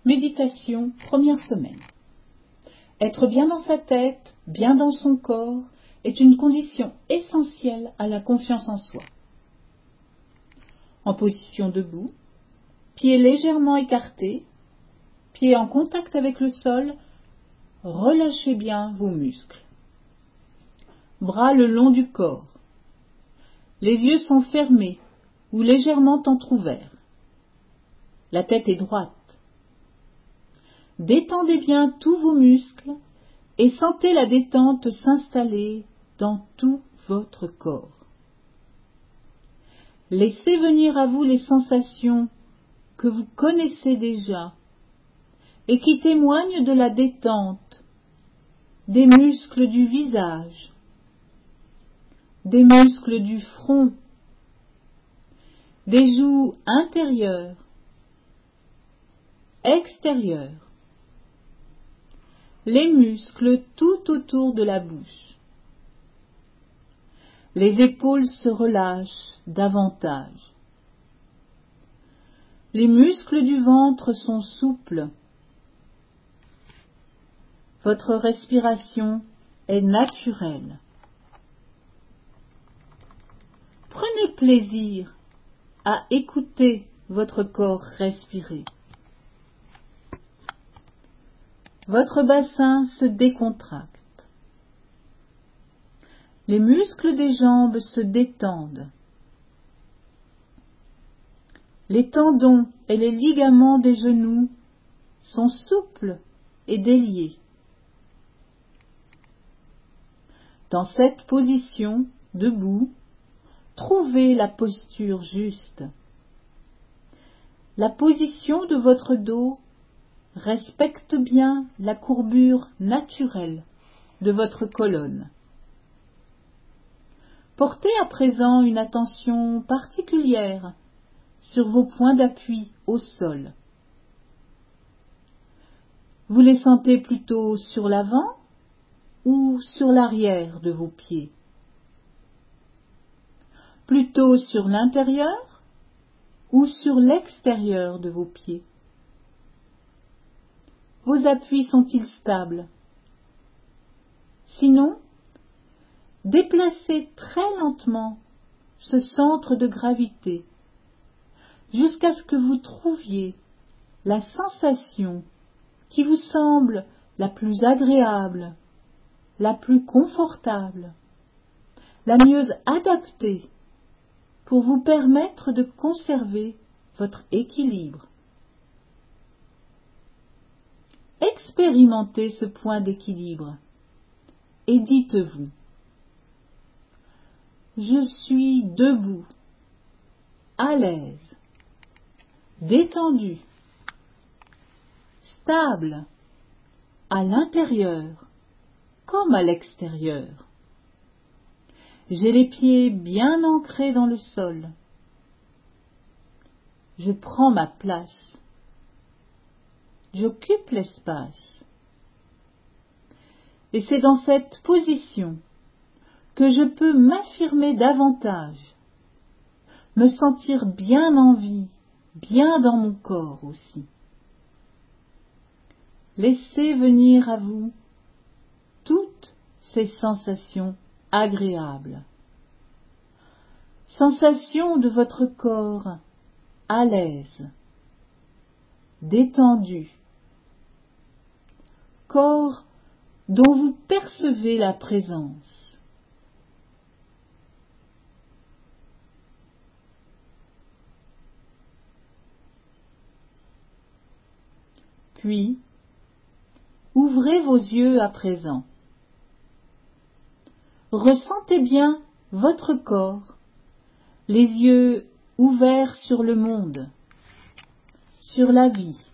Méditation, première semaine. Être bien dans sa tête, bien dans son corps, est une condition essentielle à la confiance en soi. En position debout, pieds légèrement écartés, pieds en contact avec le sol, relâchez bien vos muscles. Bras le long du corps. Les yeux sont fermés ou légèrement entr'ouverts. La tête est droite. Détendez bien tous vos muscles et sentez la détente s'installer dans tout votre corps. Laissez venir à vous les sensations que vous connaissez déjà et qui témoignent de la détente des muscles du visage, des muscles du front, des joues intérieures, extérieures, les muscles tout autour de la bouche. Les épaules se relâchent davantage. Les muscles du ventre sont souples. Votre respiration est naturelle. Prenez plaisir à écouter votre corps respirer. Votre bassin se décontracte. Les muscles des jambes se détendent. Les tendons et les ligaments des genoux sont souples et déliés. Dans cette position, debout, trouvez la posture juste. La position de votre dos respecte bien la courbure naturelle de votre colonne. Portez à présent une attention particulière sur vos points d'appui au sol. Vous les sentez plutôt sur l'avant ou sur l'arrière de vos pieds? Plutôt sur l'intérieur ou sur l'extérieur de vos pieds? Vos appuis sont-ils stables? Sinon, déplacez très lentement ce centre de gravité jusqu'à ce que vous trouviez la sensation qui vous semble la plus agréable, la plus confortable, la mieux adaptée pour vous permettre de conserver votre équilibre. Expérimentez ce point d'équilibre et dites-vous: je suis debout, à l'aise, détendu, stable, à l'intérieur comme à l'extérieur. J'ai les pieds bien ancrés dans le sol. Je prends ma place. J'occupe l'espace. Et c'est dans cette position que je peux m'affirmer davantage, me sentir bien en vie, bien dans mon corps aussi. Laissez venir à vous toutes ces sensations agréables. Sensations de votre corps à l'aise, détendu, corps dont vous percevez la présence. Puis, ouvrez vos yeux à présent. Ressentez bien votre corps, les yeux ouverts sur le monde, sur la vie.